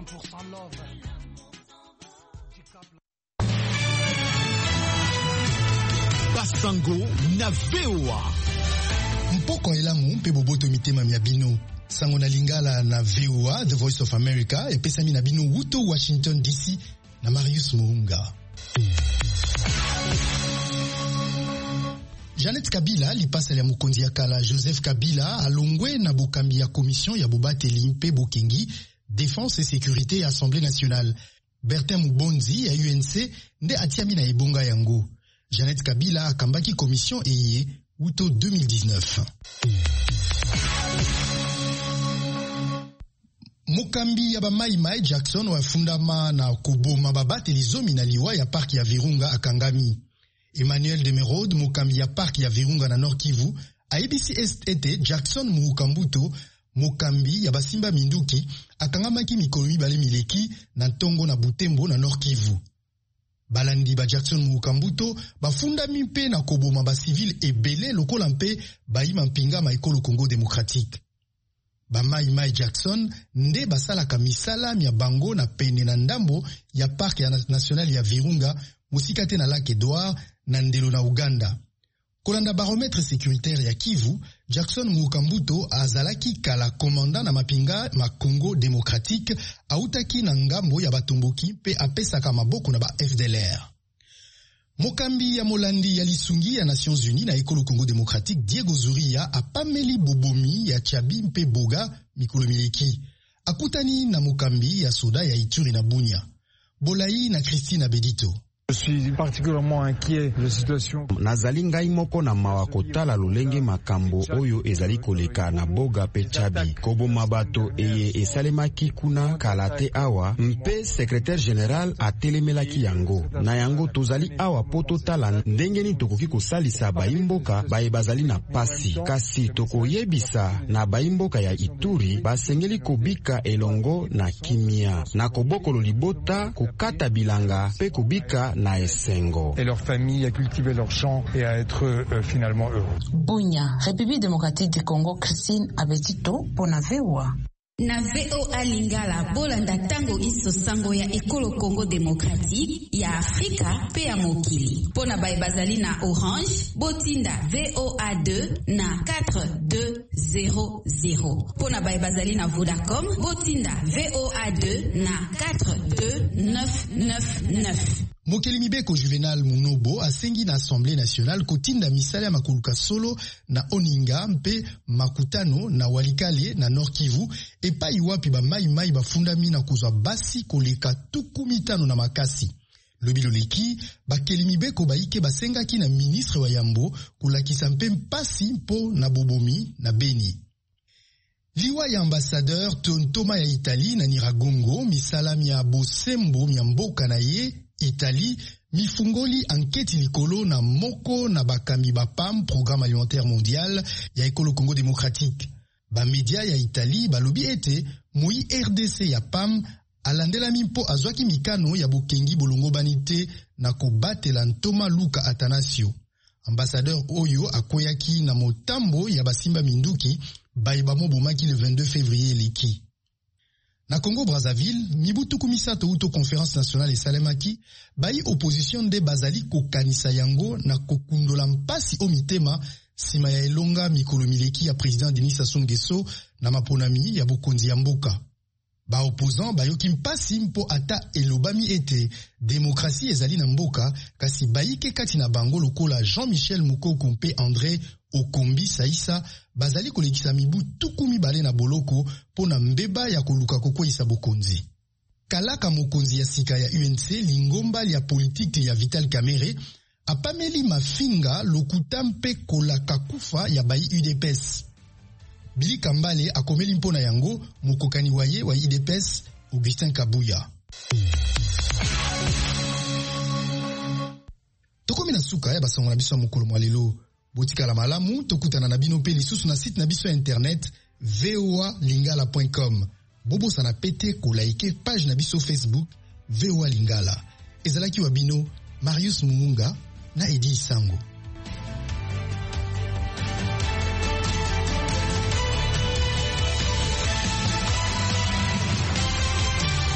100% love. Basango na VOA. Mpoko elamu mpe boboto mitema mia bino. Sango na lingala na VOA, The Voice of America, epesami na bino wuto Washington DC na Marius Muhunga. Janet Kabila lipasa ya mukonzi ya kala Joseph Kabila alongwe na bokambi ya commission ya bobateli mpe bokengi Défense et Sécurité ya Assemblée Nationale. Bertin Mubonzi ya UNC nde atiami na ebonga yango. Janet Kabila akambaki commission eye wuto 2019. Mokambi ya ba Mai Jackson wafundama na kuboma babateli zomi na liwa ya parki ya Virunga akangami. Emmanuel Demerode, mokambi ya parki ya Virunga na Nord Kivu, aibisi ete Jackson Muhukambuto, mokambi ya basimba minduki, akangamaki mikolo mibale mileki na Ntongo na Butembo na Nord Kivu. Balandi ba Jackson Muhukambuto bafundami mpe na koboma ba civil ebele lokola mpe baima mpinga maekolo Congo Démocratique. Ba Mai Jackson nde basalaka misala mia bango na pene na ndambo ya parki ya national ya Virunga musika te na Lac Edouard na ndelo na Uganda. Kolanda baromètre sécuritaire ya Kivu, Jackson Muhukambuto azalaki kala commandant na mapinga ma Congo Démocratique autaki na ngambo ya batomboki pe apesaka maboko na ba FDLR. Mokambi ya molandi ya lisungi ya Nations Unies na ekolo Congo Démocratique Diego Zuria apameli bobomi ya Tchabi mpe Boga mikolo mileki. Akutani na mokambi ya soda ya Ituri na Bunia. Bolai na Christine Bedito. Je suis particulièrement inquiet de la situation. Nazali ngai moko na mawa kotala lolenge makambo oyo ezali koleka na Boga pe Tchabi. Koboma bato eye esalemaki kuna kalate awa mpe secrétaire général atelemelaki yango. Na yango tozali awa po totala ndenge tokoki kosalisa baimboka baye bazali na pasi. Kasi tokoyebisa na baimboka ya Ituri basengeli kobika elongo na kimia. Na kobokolo libota kokata bilanga pe kobika na esengo. Et leur famille à cultiver leurs champs et à être finalement heureux. Bunya, République démocratique du Congo, Christine Abedito, pour na VOA. Na VOA Lingala, bolanda tango iso sango ya ekolo Congo Démocratique, ya Afrika pe ya mokili. Pona bazali na Orange, botinda VOA2 na 4200. Pona bazali na Vodacom, botinda VOA2 na 42999. Mokeli Mibeko Juvenal Munobo asengi na Assemblée nationale kotinda misala ya makuluka solo na Oninga mpe makutano na Walikale na Nord Kivu epai wapi ba mai bafundami na kuzwa basi koleka 15 na makasi. Lobilo leki bakeli Mibeko baike basengaki na ministre wa Yambo kulakisa mpe mpasi mpo na bobomi na Beni. Liwa ya ambassadeur Tontoma ya Italie na Niragongo misala mia bosembo mia mboka na ye Italie mifungoli anketi likolo na moko na bakami bapam Programme Alimentaire Mondial ya ekolo Congo Démocratique. Ba media ya Italie balobi ete moi RDC ya PAM alandela mimpo azwaki mikano ya bokengi bolongo banite na kobatela Ntoma Luka Atanasio. Ambassadeur oyo akoyaki na motambo ya basimba minduki bayeba mobomaki le 22 février leki. Na Congo Brazzaville, mibutuku misato uto conférence nationale esalemaki, bayi opposition de bazali kokanisa yango na kokundola mpasi omitema sima ya elonga mikolo mileki ya président Denis Sassou Nguesso na maponami ya bokonzi ya mboka. Ba opposant bayoki mpasi mpo ata elobami ete demokrasi ezali na mboka kasi bayike kati na bango lokola Jean-Michel Mukoko mpe André Okombi Saïssa bazali kolekisa mibu tukumi bale na boloko pona mbeba ya koluka kokwisa bokonzi. Kalaka mokonzi ya sika ya UNC lingomba ya politike ya Vital Kamerhe apameli mafinga lokuta mpe kolaka kufa ya bayi UDPS. Billy Kambale akomeli mpona yango mukokani waye wa UDPS Augustin Kabuya. Tokomi na suka ya basango na biso ya mokolo mwalelo. Botika la malamu, tokutana na bino pe lisusu na site na biso internet voalingala.com. Bobo sana pete ko like page na biso Facebook VOA Lingala. Ezalaki wa bino Marius Mumunga na Edi Sango.